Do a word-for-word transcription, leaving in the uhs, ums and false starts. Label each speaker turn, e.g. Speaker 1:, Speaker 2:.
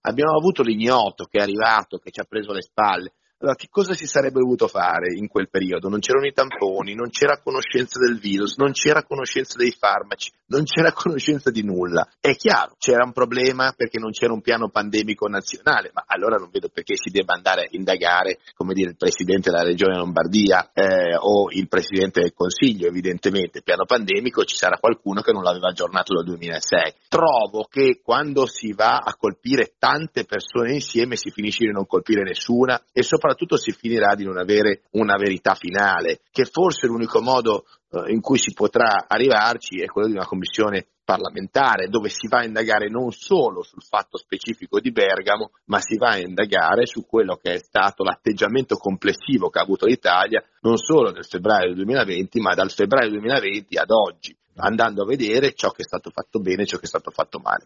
Speaker 1: abbiamo avuto l'ignoto che è arrivato, che ci ha preso le spalle. Allora, che cosa si sarebbe dovuto fare in quel periodo? Non c'erano i tamponi, non c'era conoscenza del virus, non c'era conoscenza dei farmaci, non c'era conoscenza di nulla. È chiaro, c'era un problema perché non c'era un piano pandemico nazionale, ma allora non vedo perché si debba andare a indagare, come dire, il Presidente della Regione Lombardia eh, o il Presidente del Consiglio, evidentemente. Il piano pandemico ci sarà qualcuno che non l'aveva aggiornato dal duemilasei. Trovo che quando si va a colpire tante persone insieme si finisce di non colpire nessuna e soprattutto soprattutto si finirà di non avere una verità finale, che forse l'unico modo eh, in cui si potrà arrivarci è quello di una commissione parlamentare, dove si va a indagare non solo sul fatto specifico di Bergamo, ma si va a indagare su quello che è stato l'atteggiamento complessivo che ha avuto l'Italia, non solo nel febbraio duemilaventi, ma dal febbraio duemilaventi ad oggi, andando a vedere ciò che è stato fatto bene e ciò che è stato fatto male.